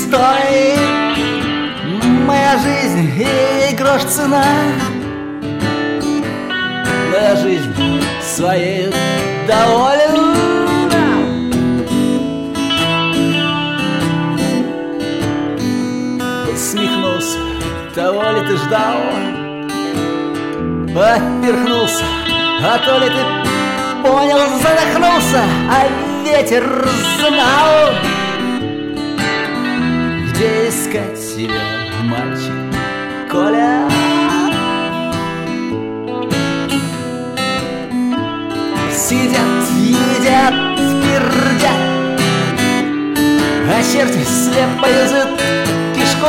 стоит моя жизнь, ей грош цена. Моя жизнь своей доволен. Усмехнулся, того ли ты ждал? Поперхнулся, а то ли ты понял, задохнулся, а ветер знал, где искать себя, мальчик Коля. Сидят, едят, пердят, а черти слепо лезут кишку.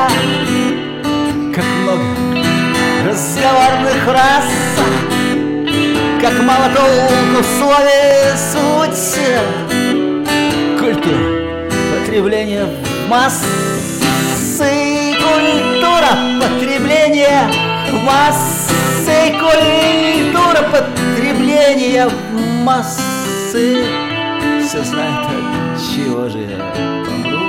Как много разговорных фраз, как мало толку в слове суть. Культура потребления в массы, культура потребления в массы, культура потребления в массы. Все знают, от чего же я помру.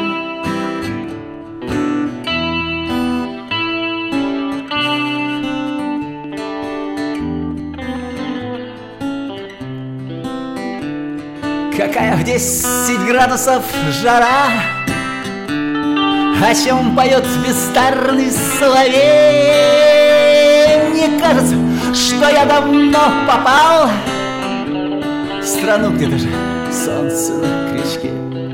Какая в 10 градусов жара, о чем поет бестарный соловей. Мне кажется, что я давно попал в страну, где даже солнце на крючке.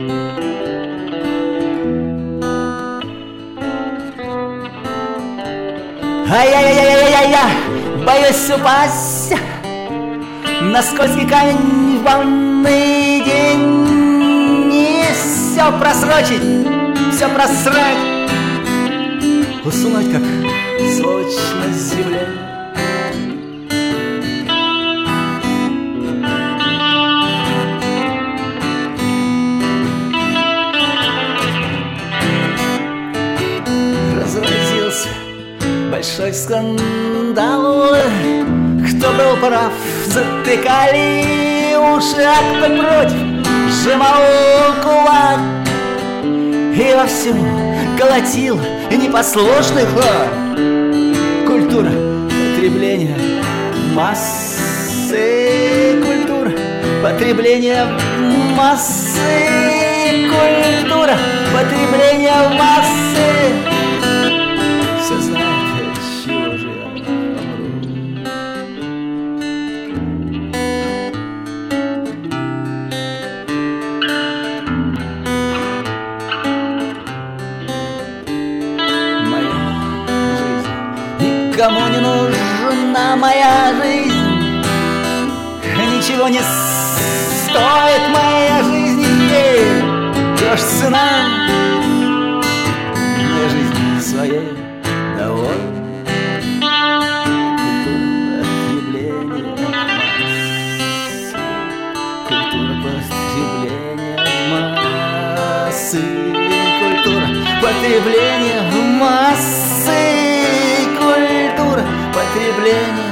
Ай-яй-яй-яй-яй-яй, боюсь упасть на скользкий камень в банный день. И все просрочить, все просрать, уснуть, как сволочь на земле. Разразился большой скандал. Кто был прав, затыкали уши, а кто против, сжимал кулак. И во всем колотил непослушный хор. Культура потребления массы, культура потребления массы, культура потребления массы. Все знают, от чего же я помру. Никому не нужна моя жизнь, ничего не стоит моя жизнь, ей грош цена. Моя жизнь своей довольна. Культура потребления массы, культура потребления массы, культура потребления